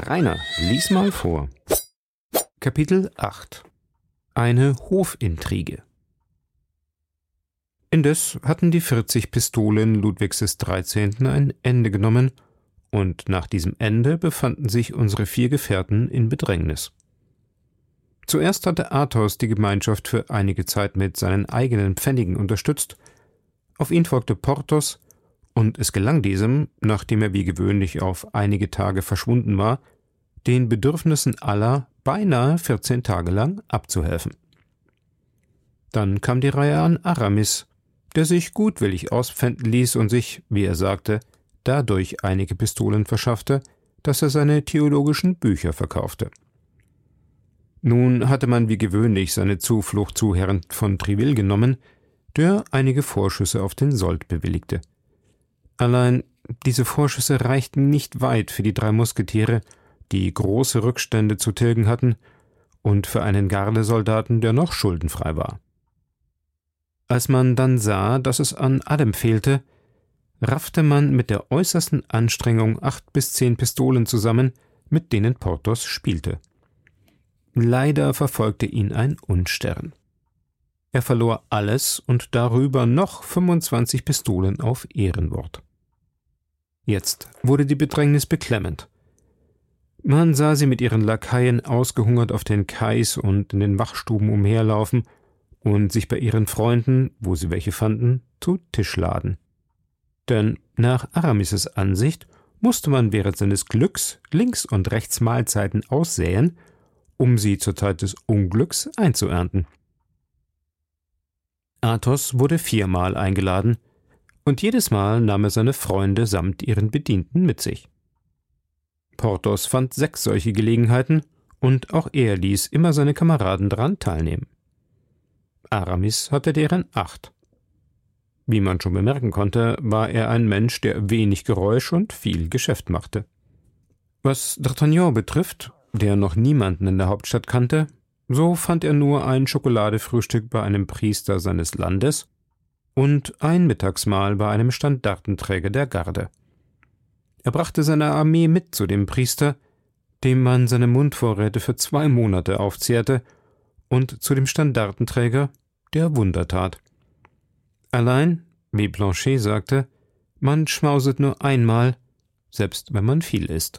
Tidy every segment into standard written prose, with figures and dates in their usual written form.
Rainer, lies mal vor. Kapitel 8 Eine Hofintrige. Indes hatten die 40 Pistolen Ludwigs des 13. ein Ende genommen, und nach diesem Ende befanden sich unsere 4 Gefährten in Bedrängnis. Zuerst hatte Athos die Gemeinschaft für einige Zeit mit seinen eigenen Pfennigen unterstützt, auf ihn folgte Porthos, und es gelang diesem, nachdem er wie gewöhnlich auf einige Tage verschwunden war, den Bedürfnissen aller beinahe 14 Tage lang abzuhelfen. Dann kam die Reihe an Aramis, der sich gutwillig auspfänden ließ und sich, wie er sagte, dadurch einige Pistolen verschaffte, dass er seine theologischen Bücher verkaufte. Nun hatte man wie gewöhnlich seine Zuflucht zu Herrn von Triville genommen, der einige Vorschüsse auf den Sold bewilligte. Allein diese Vorschüsse reichten nicht weit für die 3 Musketiere, die große Rückstände zu tilgen hatten, und für einen Gardesoldaten, der noch schuldenfrei war. Als man dann sah, dass es an allem fehlte, raffte man mit der äußersten Anstrengung 8 bis 10 Pistolen zusammen, mit denen Porthos spielte. Leider verfolgte ihn ein Unstern. Er verlor alles und darüber noch 25 Pistolen auf Ehrenwort. Jetzt wurde die Bedrängnis beklemmend. Man sah sie mit ihren Lakaien ausgehungert auf den Kais und in den Wachstuben umherlaufen und sich bei ihren Freunden, wo sie welche fanden, zu Tisch laden. Denn nach Aramis' Ansicht musste man während seines Glücks links und rechts Mahlzeiten aussäen, um sie zur Zeit des Unglücks einzuernten. Athos wurde 4-mal eingeladen, und jedes Mal nahm er seine Freunde samt ihren Bedienten mit sich. Porthos fand 6 solche Gelegenheiten, und auch er ließ immer seine Kameraden daran teilnehmen. Aramis hatte deren 8. Wie man schon bemerken konnte, war er ein Mensch, der wenig Geräusch und viel Geschäft machte. Was D'Artagnan betrifft, der noch niemanden in der Hauptstadt kannte, so fand er nur ein Schokoladefrühstück bei einem Priester seines Landes und ein Mittagsmahl bei einem Standartenträger der Garde. Er brachte seine Armee mit zu dem Priester, dem man seine Mundvorräte für 2 Monate aufzehrte, und zu dem Standartenträger, der Wunder tat. Allein, wie Planchet sagte, man schmauset nur einmal, selbst wenn man viel isst.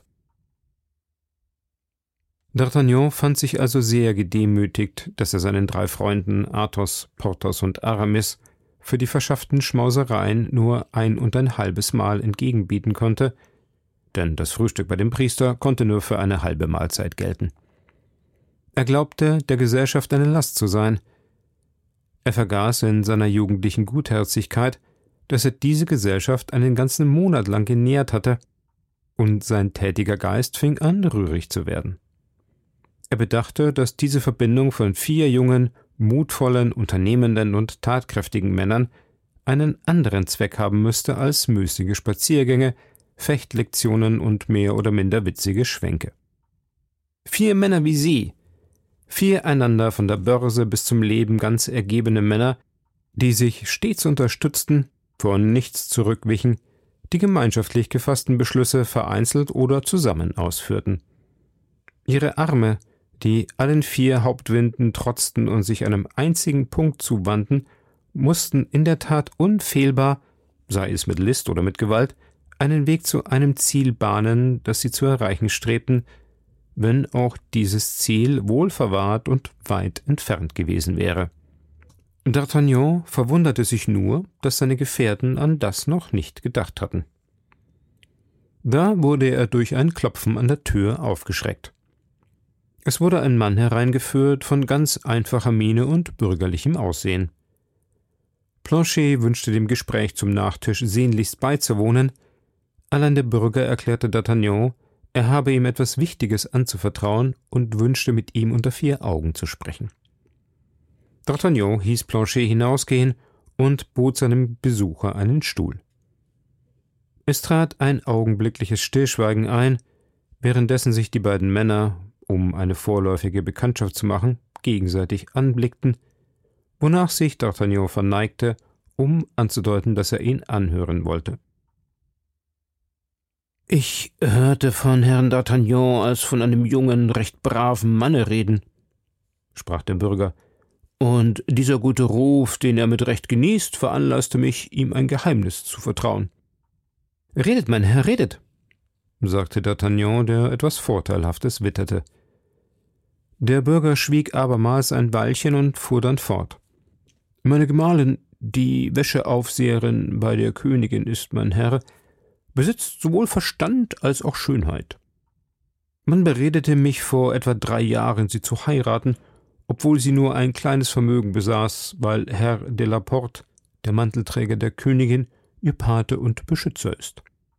D'Artagnan fand sich also sehr gedemütigt, dass er seinen 3 Freunden Athos, Porthos und Aramis für die verschafften Schmausereien nur 1,5 Mal entgegenbieten konnte, denn das Frühstück bei dem Priester konnte nur für eine halbe Mahlzeit gelten. Er glaubte, der Gesellschaft eine Last zu sein. Er vergaß in seiner jugendlichen Gutherzigkeit, dass er diese Gesellschaft einen ganzen Monat lang genährt hatte, und sein tätiger Geist fing an, rührig zu werden. Er bedachte, dass diese Verbindung von 4 jungen, mutvollen, unternehmenden und tatkräftigen Männern einen anderen Zweck haben müsste als müßige Spaziergänge, Fechtlektionen und mehr oder minder witzige Schwänke. 4 Männer wie Sie, 4 einander von der Börse bis zum Leben ganz ergebene Männer, die sich stets unterstützten, vor nichts zurückwichen, die gemeinschaftlich gefassten Beschlüsse vereinzelt oder zusammen ausführten. Ihre Arme, die allen 4 Hauptwinden trotzten und sich einem einzigen Punkt zuwandten, mussten in der Tat unfehlbar, sei es mit List oder mit Gewalt, einen Weg zu einem Ziel bahnen, das sie zu erreichen strebten, wenn auch dieses Ziel wohl verwahrt und weit entfernt gewesen wäre. D'Artagnan verwunderte sich nur, dass seine Gefährten an das noch nicht gedacht hatten. Da wurde er durch ein Klopfen an der Tür aufgeschreckt. Es wurde ein Mann hereingeführt von ganz einfacher Miene und bürgerlichem Aussehen. Planchet wünschte dem Gespräch zum Nachtisch sehnlichst beizuwohnen, allein der Bürger erklärte D'Artagnan, er habe ihm etwas Wichtiges anzuvertrauen und wünschte mit ihm unter 4 Augen zu sprechen. D'Artagnan hieß Planchet hinausgehen und bot seinem Besucher einen Stuhl. Es trat ein augenblickliches Stillschweigen ein, währenddessen sich die beiden Männer, um eine vorläufige Bekanntschaft zu machen, gegenseitig anblickten, wonach sich D'Artagnan verneigte, um anzudeuten, dass er ihn anhören wollte. »Ich hörte von Herrn D'Artagnan als von einem jungen, recht braven Manne reden«, sprach der Bürger, »und dieser gute Ruf, den er mit Recht genießt, veranlasste mich, ihm ein Geheimnis zu vertrauen.« »Redet, mein Herr, redet«, sagte D'Artagnan, der etwas Vorteilhaftes witterte. Der Bürger schwieg abermals ein Weilchen und fuhr dann fort. »Meine Gemahlin, die Wäscheaufseherin bei der Königin ist, mein Herr, besitzt sowohl Verstand als auch Schönheit. Man beredete mich vor etwa 3 Jahren, sie zu heiraten, obwohl sie nur ein kleines Vermögen besaß, weil Herr de la Porte, der Mantelträger der Königin, ihr Pate und Beschützer ist.«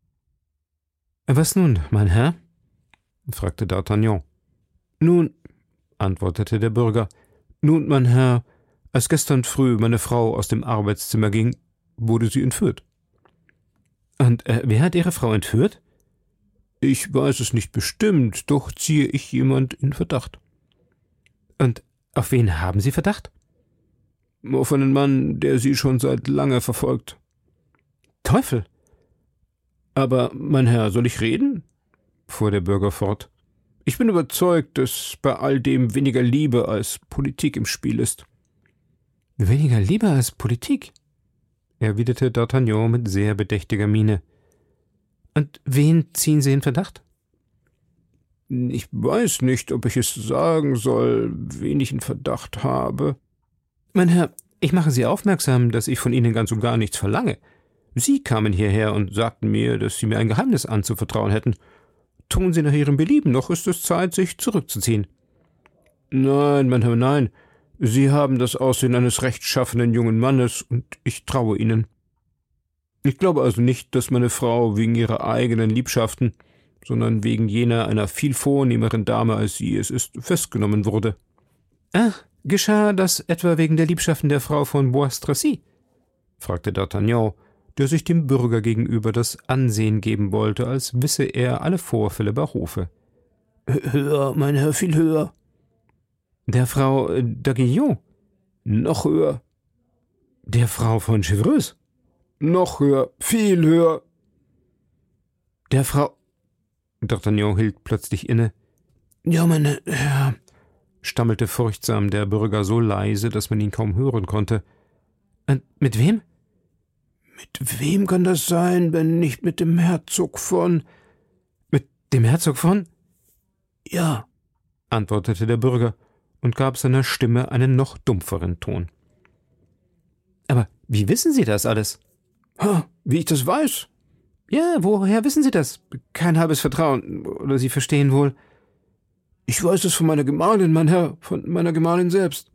»Was nun, mein Herr?« fragte D'Artagnan. »Nun«, antwortete der Bürger, »nun, mein Herr, als gestern früh meine Frau aus dem Arbeitszimmer ging, wurde sie entführt.« »Und wer hat Ihre Frau entführt?« »Ich weiß es nicht bestimmt, doch ziehe ich jemand in Verdacht.« »Und auf wen haben Sie Verdacht?« »Auf einen Mann, der sie schon seit lange verfolgt.« »Teufel!« »Aber, mein Herr, soll ich reden?« fuhr der Bürger fort. »Ich bin überzeugt, dass bei all dem weniger Liebe als Politik im Spiel ist.« »Weniger Liebe als Politik?« erwiderte D'Artagnan mit sehr bedächtiger Miene. »Und wen ziehen Sie in Verdacht?« »Ich weiß nicht, ob ich es sagen soll, wen ich in Verdacht habe.« »Mein Herr, ich mache Sie aufmerksam, dass ich von Ihnen ganz und gar nichts verlange. Sie kamen hierher und sagten mir, dass Sie mir ein Geheimnis anzuvertrauen hätten. Tun Sie nach Ihrem Belieben, noch ist es Zeit, sich zurückzuziehen.« »Nein, mein Herr, nein. Sie haben das Aussehen eines rechtschaffenen jungen Mannes, und ich traue Ihnen. Ich glaube also nicht, dass meine Frau wegen ihrer eigenen Liebschaften, sondern wegen jener einer viel vornehmeren Dame als sie es ist, festgenommen wurde.« »Ach, geschah das etwa wegen der Liebschaften der Frau von Bois Tracy?« fragte D'Artagnan, der sich dem Bürger gegenüber das Ansehen geben wollte, als wisse er alle Vorfälle bei Hofe. »Höher, mein Herr, viel höher.« »Der Frau d'Aiguillon?« »Noch höher.« »Der Frau von Chevreuse?« »Noch höher, viel höher.« »Der Frau…« D'Artagnan hielt plötzlich inne. »Ja, mein Herr«, stammelte furchtsam der Bürger so leise, dass man ihn kaum hören konnte. »Und mit wem?« »Mit wem kann das sein, wenn nicht mit dem Herzog von…« »Mit dem Herzog von?« »Ja«, antwortete der Bürger und gab seiner Stimme einen noch dumpferen Ton. »Aber wie wissen Sie das alles?« »Wie ich das weiß?« »Ja, woher wissen Sie das? Kein halbes Vertrauen, oder Sie verstehen wohl.« »Ich weiß es von meiner Gemahlin, mein Herr, von meiner Gemahlin selbst.«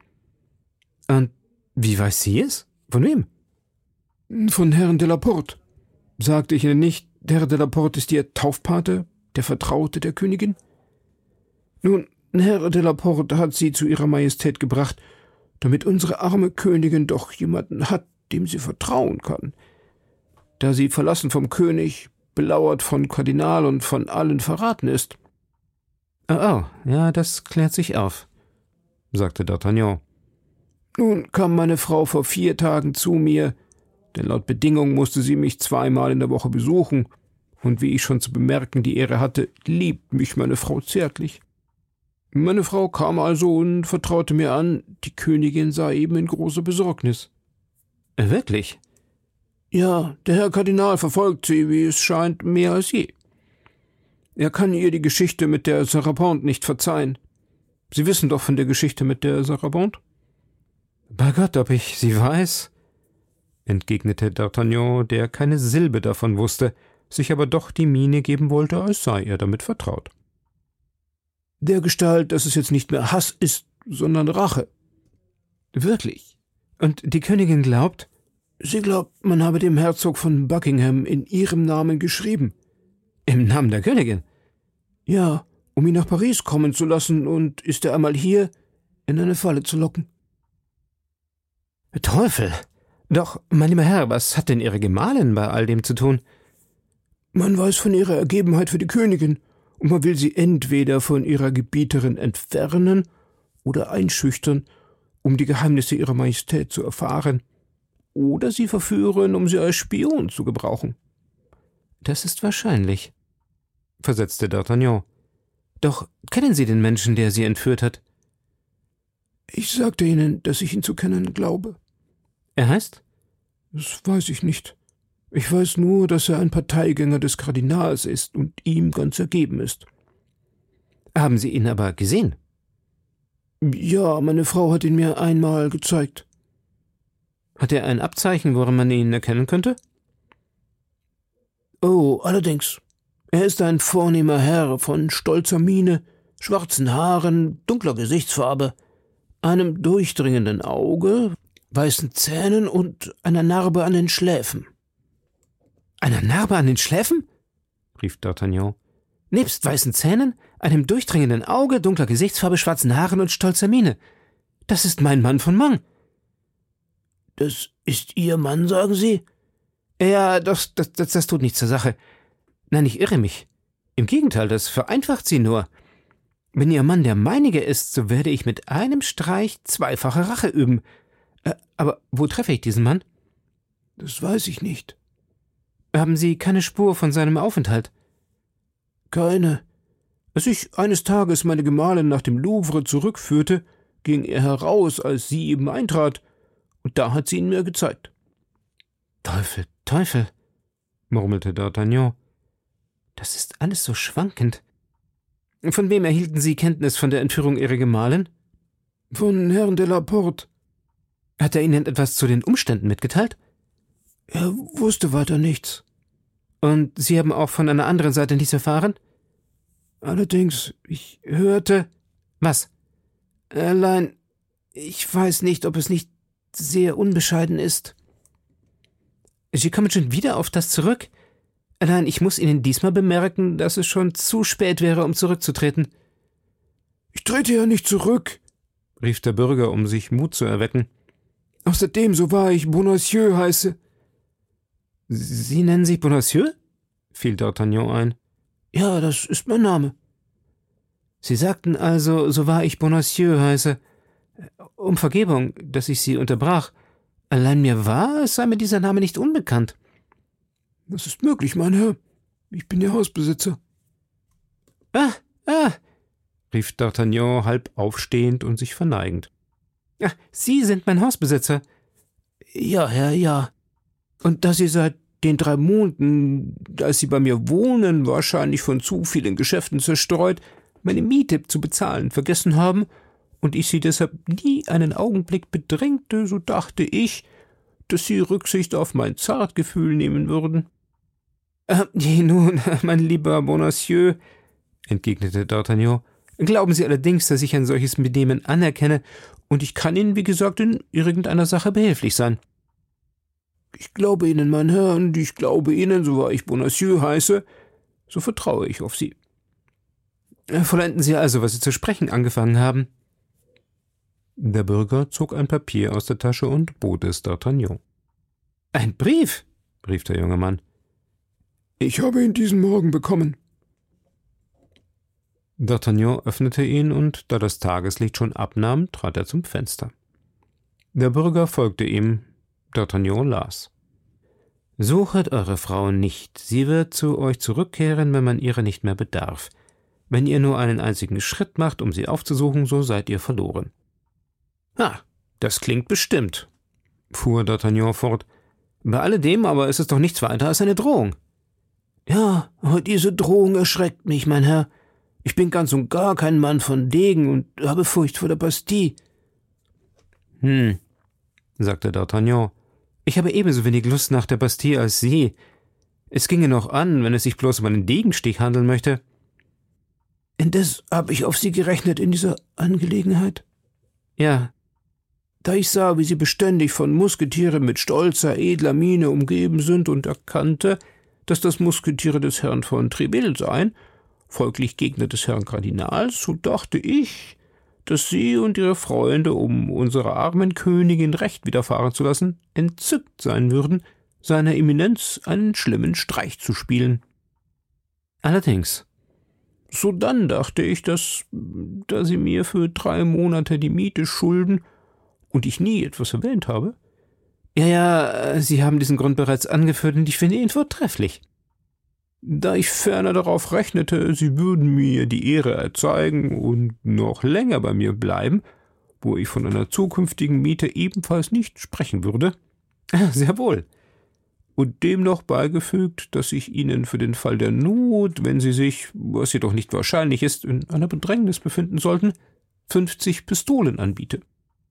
»Und wie weiß sie es? Von wem?« »Von Herrn de la Porte. Sagte ich Ihnen nicht, Herr de la Porte ist Ihr Taufpate, der Vertraute der Königin? Nun, Herr de la Porte hat sie zu Ihrer Majestät gebracht, damit unsere arme Königin doch jemanden hat, dem sie vertrauen kann. Da sie verlassen vom König, belauert von Kardinal und von allen verraten ist.« »Oh, ja, das klärt sich auf«, sagte D'Artagnan. »Nun kam meine Frau vor 4 Tagen zu mir, denn laut Bedingung musste sie mich 2-mal in der Woche besuchen, und wie ich schon zu bemerken die Ehre hatte, liebt mich meine Frau zärtlich. Meine Frau kam also und vertraute mir an, die Königin sei eben in großer Besorgnis.« »Wirklich?« »Ja, der Herr Kardinal verfolgt sie, wie es scheint, mehr als je. Er kann ihr die Geschichte mit der Sarabande nicht verzeihen. Sie wissen doch von der Geschichte mit der Sarabande?« »Bei Gott, ob ich sie weiß«, entgegnete D'Artagnan, der keine Silbe davon wusste, sich aber doch die Miene geben wollte, als sei er damit vertraut. »Dergestalt, dass es jetzt nicht mehr Hass ist, sondern Rache.« »Wirklich? Und die Königin glaubt?« »Sie glaubt, man habe dem Herzog von Buckingham in ihrem Namen geschrieben.« »Im Namen der Königin?« »Ja, um ihn nach Paris kommen zu lassen und, ist er einmal hier, in eine Falle zu locken.« »Teufel! Doch, mein lieber Herr, was hat denn Ihre Gemahlin bei all dem zu tun?« »Man weiß von ihrer Ergebenheit für die Königin, und man will sie entweder von ihrer Gebieterin entfernen oder einschüchtern, um die Geheimnisse ihrer Majestät zu erfahren, oder sie verführen, um sie als Spion zu gebrauchen.« Das ist wahrscheinlich«, versetzte D'Artagnan. »Doch kennen Sie den Menschen, der Sie entführt hat?« »Ich sagte Ihnen, dass ich ihn zu kennen glaube.« »Er heißt?« »Das weiß ich nicht. Ich weiß nur, dass er ein Parteigänger des Kardinals ist und ihm ganz ergeben ist.« »Haben Sie ihn aber gesehen?« »Ja, meine Frau hat ihn mir einmal gezeigt.« »Hat er ein Abzeichen, woran man ihn erkennen könnte?« »Oh, allerdings. Er ist ein vornehmer Herr von stolzer Miene, schwarzen Haaren, dunkler Gesichtsfarbe, einem durchdringenden Auge, weißen Zähnen und einer Narbe an den Schläfen.« »Einer Narbe an den Schläfen?« rief D'Artagnan. »Nebst weißen Zähnen, einem durchdringenden Auge, dunkler Gesichtsfarbe, schwarzen Haaren und stolzer Miene. Das ist mein Mann von Meung.« »Das ist Ihr Mann, sagen Sie?« »Ja, das tut nichts zur Sache. Nein, ich irre mich. Im Gegenteil, das vereinfacht sie nur. Wenn Ihr Mann der meinige ist, so werde ich mit einem Streich zweifache Rache üben. Aber wo treffe ich diesen Mann?« »Das weiß ich nicht.« »Haben Sie keine Spur von seinem Aufenthalt?« »Keine. Als ich eines Tages meine Gemahlin nach dem Louvre zurückführte, ging er heraus, als sie eben eintrat, und da hat sie ihn mir gezeigt.« »Teufel«, murmelte D'Artagnan. »Das ist alles so schwankend. Von wem erhielten Sie Kenntnis von der Entführung Ihrer Gemahlin?« »Von Herrn de la Porte.« »Hat er Ihnen etwas zu den Umständen mitgeteilt?« »Er wusste weiter nichts.« »Und Sie haben auch von einer anderen Seite nichts erfahren?« »Allerdings, ich hörte...« »Was?« »Allein, ich weiß nicht, ob es nicht sehr unbescheiden ist.« »Sie kommen schon wieder auf das zurück? Allein, ich muss Ihnen diesmal bemerken, dass es schon zu spät wäre, um zurückzutreten.« »Ich trete ja nicht zurück«, rief der Bürger, um sich Mut zu erwecken. »Außerdem, so wahr ich Bonacieux heiße.« »Sie nennen sich Bonacieux?« fiel D'Artagnan ein. »Ja, das ist mein Name.« »Sie sagten also, so wahr ich Bonacieux heiße. Um Vergebung, dass ich Sie unterbrach. Allein mir war, es sei mir dieser Name nicht unbekannt.« »Das ist möglich, mein Herr. Ich bin Ihr Hausbesitzer.« »Ah, rief D'Artagnan halb aufstehend und sich verneigend. »Ach, Sie sind mein Hausbesitzer?« »Ja, Herr, ja. Und dass Sie seit den 3 Monaten, als Sie bei mir wohnen, wahrscheinlich von zu vielen Geschäften zerstreut, meine Miete zu bezahlen vergessen haben und ich Sie deshalb nie einen Augenblick bedrängte, so dachte ich, dass Sie Rücksicht auf mein Zartgefühl nehmen würden.« »Nun, mein lieber Bonacieux«, entgegnete D'Artagnan, »glauben Sie allerdings, dass ich ein solches Benehmen anerkenne, und ich kann Ihnen, wie gesagt, in irgendeiner Sache behilflich sein.« »Ich glaube Ihnen, mein Herr, und ich glaube Ihnen, so wahr ich Bonacieux heiße, so vertraue ich auf Sie.« »Vollenden Sie also, was Sie zu sprechen angefangen haben.« Der Bürger zog ein Papier aus der Tasche und bot es D'Artagnan. »Ein Brief«, rief der junge Mann. »Ich habe ihn diesen Morgen bekommen.« D'Artagnan öffnete ihn, und da das Tageslicht schon abnahm, trat er zum Fenster. Der Bürger folgte ihm. D'Artagnan las. »Suchet eure Frau nicht, sie wird zu euch zurückkehren, wenn man ihrer nicht mehr bedarf. Wenn ihr nur einen einzigen Schritt macht, um sie aufzusuchen, so seid ihr verloren.« Das klingt bestimmt«, fuhr D'Artagnan fort. »Bei alledem aber ist es doch nichts weiter als eine Drohung.« »Ja, aber diese Drohung erschreckt mich, mein Herr. Ich bin ganz und gar kein Mann von Degen und habe Furcht vor der Bastille.« sagte D'Artagnan, »ich habe ebenso wenig Lust nach der Bastille als Sie. Es ginge noch an, wenn es sich bloß um einen Degenstich handeln möchte.« »Indes habe ich auf Sie gerechnet in dieser Angelegenheit?« »Ja.« »Da ich sah, wie Sie beständig von Musketieren mit stolzer, edler Miene umgeben sind und erkannte, dass das Musketiere des Herrn von Treville seien, folglich Gegner des Herrn Kardinals, so dachte ich, dass Sie und Ihre Freunde, um unserer armen Königin Recht widerfahren zu lassen, entzückt sein würden, seiner Eminenz einen schlimmen Streich zu spielen.« »Allerdings.« »Sodann dachte ich, dass, da Sie mir für 3 Monate die Miete schulden und ich nie etwas erwähnt habe.« »Ja, Sie haben diesen Grund bereits angeführt, und ich finde ihn vortrefflich.« Da ich ferner darauf rechnete, Sie würden mir die Ehre erzeigen und noch länger bei mir bleiben, wo ich von einer zukünftigen Miete ebenfalls nicht sprechen würde. Sehr wohl. Und dem noch beigefügt, dass ich Ihnen für den Fall der Not, wenn Sie sich, was jedoch nicht wahrscheinlich ist, in einer Bedrängnis befinden sollten, 50 Pistolen anbiete.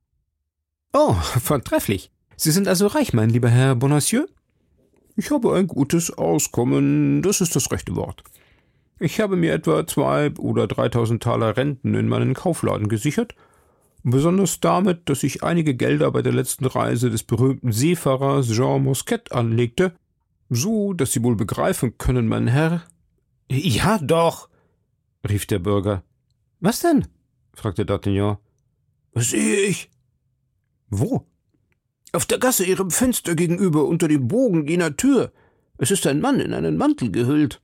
Oh, vortrefflich. Sie sind also reich, mein lieber Herr Bonacieux? Ich habe ein gutes Auskommen, das ist das rechte Wort. Ich habe mir etwa 2.000 oder 3.000 Taler Renten in meinen Kaufladen gesichert, besonders damit, dass ich einige Gelder bei der letzten Reise des berühmten Seefahrers Jean Mosquet anlegte, so dass Sie wohl begreifen können, mein Herr. Ja, doch, rief der Bürger. Was denn? fragte D'Artagnan. Was sehe ich? Wo? Auf der Gasse Ihrem Fenster gegenüber, unter dem Bogen jener Tür. Es ist ein Mann in einen Mantel gehüllt.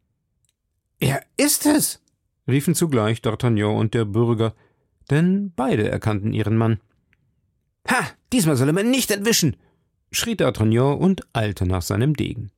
Er ist es, riefen zugleich D'Artagnan und der Bürger, denn beide erkannten ihren Mann. Ha, diesmal soll er mir nicht entwischen, schrie D'Artagnan und eilte nach seinem Degen.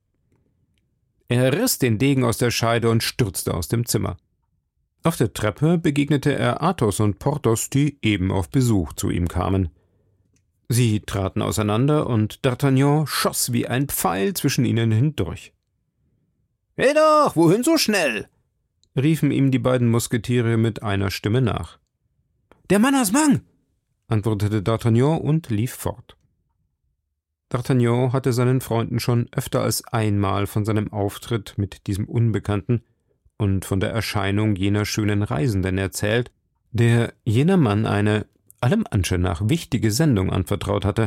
Er riss den Degen aus der Scheide und stürzte aus dem Zimmer. Auf der Treppe begegnete er Athos und Porthos, die eben auf Besuch zu ihm kamen. Sie traten auseinander und D'Artagnan schoss wie ein Pfeil zwischen ihnen hindurch. »Hey doch, wohin so schnell?« riefen ihm die beiden Musketiere mit einer Stimme nach. »Der Mann aus Mang«, antwortete D'Artagnan und lief fort. D'Artagnan hatte seinen Freunden schon öfter als einmal von seinem Auftritt mit diesem Unbekannten und von der Erscheinung jener schönen Reisenden erzählt, der jener Mann eine, allem Anschein nach, wichtige Sendung anvertraut hatte.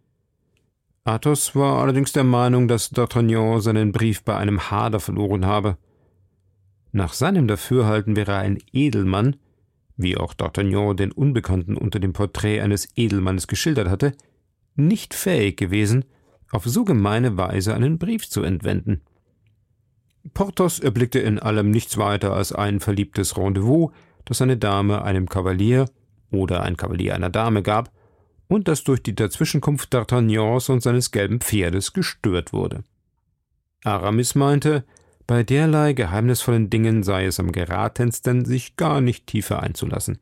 Athos war allerdings der Meinung, dass D'Artagnan seinen Brief bei einem Hader verloren habe. Nach seinem Dafürhalten wäre ein Edelmann, wie auch D'Artagnan den Unbekannten unter dem Porträt eines Edelmannes geschildert hatte, nicht fähig gewesen, auf so gemeine Weise einen Brief zu entwenden. Porthos erblickte in allem nichts weiter als ein verliebtes Rendezvous, das eine Dame einem Kavalier oder ein Kavalier einer Dame gab und das durch die Dazwischenkunft D'Artagnans und seines gelben Pferdes gestört wurde. Aramis meinte, bei derlei geheimnisvollen Dingen sei es am geratensten, sich gar nicht tiefer einzulassen.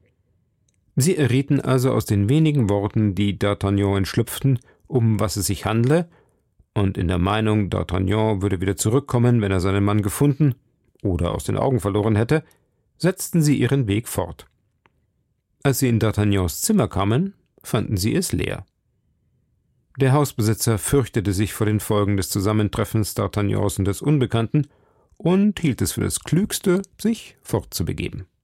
Sie errieten also aus den wenigen Worten, die D'Artagnan entschlüpften, um was es sich handle, und in der Meinung, D'Artagnan würde wieder zurückkommen, wenn er seinen Mann gefunden oder aus den Augen verloren hätte, setzten sie ihren Weg fort. Als sie in D'Artagnans Zimmer kamen, fanden sie es leer. Der Hausbesitzer fürchtete sich vor den Folgen des Zusammentreffens D'Artagnans und des Unbekannten und hielt es für das Klügste, sich fortzubegeben.